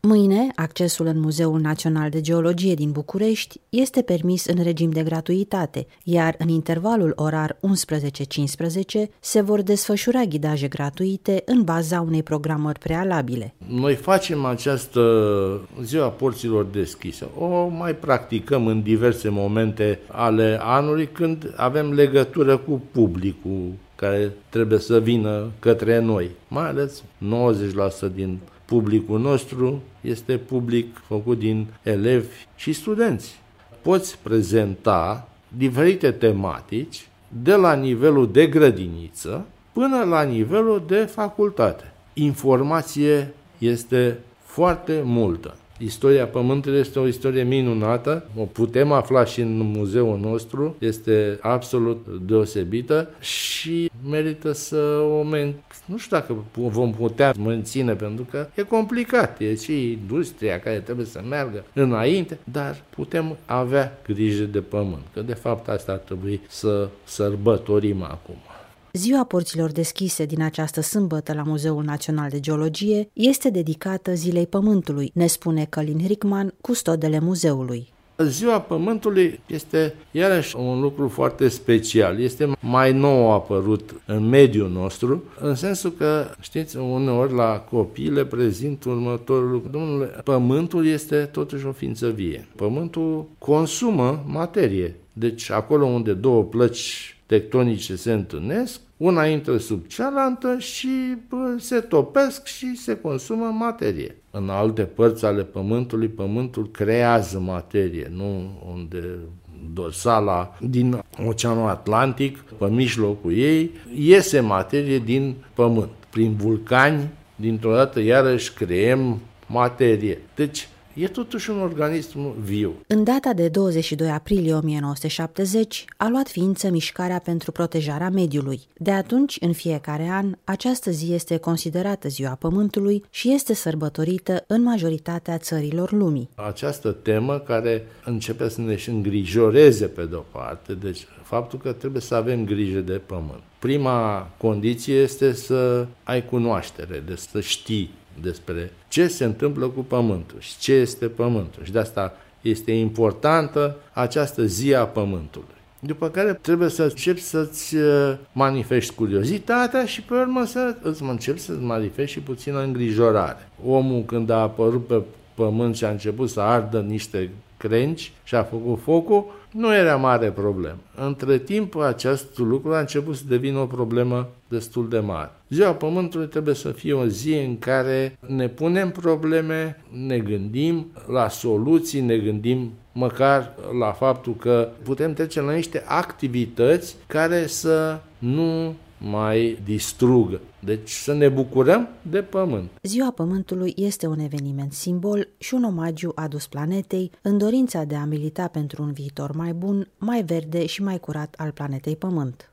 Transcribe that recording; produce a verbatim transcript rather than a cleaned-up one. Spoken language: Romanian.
Mâine, accesul în Muzeul Național de Geologie din București este permis în regim de gratuitate, iar în intervalul orar unsprezece cincisprezece se vor desfășura ghidaje gratuite în baza unei programări prealabile. Noi facem această ziua porților deschise. O mai practicăm în diverse momente ale anului când avem legătură cu publicul care trebuie să vină către noi. Mai ales nouăzeci la sută din publicul nostru este public făcut din elevi și studenți. Poți prezenta diferite tematici de la nivelul de grădiniță până la nivelul de facultate. Informație este foarte multă. Istoria Pământului este o istorie minunată, o putem afla și în muzeul nostru, este absolut deosebită și merită să o men... Nu știu dacă vom putea menține, pentru că e complicat, e și industria care trebuie să meargă înainte, dar putem avea grijă de pământ, că de fapt asta ar trebui să sărbătorim acum. Ziua porților deschise din această sâmbătă la Muzeul Național de Geologie este dedicată Zilei Pământului, ne spune Călin Rickman, custodele muzeului. Ziua Pământului este iarăși un lucru foarte special. Este mai nou apărut în mediul nostru, în sensul că, știți, uneori la copii le prezint următorul lucru. Domnule, Pământul este totuși o ființă vie. Pământul consumă materie. Deci acolo unde două plăci tectonice se întâlnesc, una intră sub cealaltă și bă, se topesc și se consumă materie. În alte părți ale Pământului, Pământul creează materie, nu unde dorsala din Oceanul Atlantic, pe mijlocul ei, iese materie din Pământ. Prin vulcani, dintr-o dată, iarăși creăm materie. Deci, e totuși un organism viu. În data de douăzeci și doi aprilie o mie nouă sute șaptezeci a luat ființă mișcarea pentru protejarea mediului. De atunci, în fiecare an, această zi este considerată Ziua Pământului și este sărbătorită în majoritatea țărilor lumii. Această temă care începe să ne și îngrijoreze pe de-o parte, deci faptul că trebuie să avem grijă de pământ. Prima condiție este să ai cunoaștere, de să știi despre ce se întâmplă cu Pământul și ce este Pământul. Și de asta este importantă această zi a Pământului. După care trebuie să începi să-ți manifesti curiozitatea și pe urmă să îți începi să-ți manifesti și puțină îngrijorare. Omul, când a apărut pe Pământ și a început să ardă niște crengi și a făcut focul, nu era mare problemă. Între timp, acest lucru a început să devină o problemă destul de mare. Ziua Pământului trebuie să fie o zi în care ne punem probleme, ne gândim la soluții, ne gândim măcar la faptul că putem trece la niște activități care să nu mai distrugă. Deci să ne bucurăm de Pământ. Ziua Pământului este un eveniment simbol și un omagiu adus planetei în dorința de a milita pentru un viitor mai bun, mai verde și mai curat al planetei Pământ.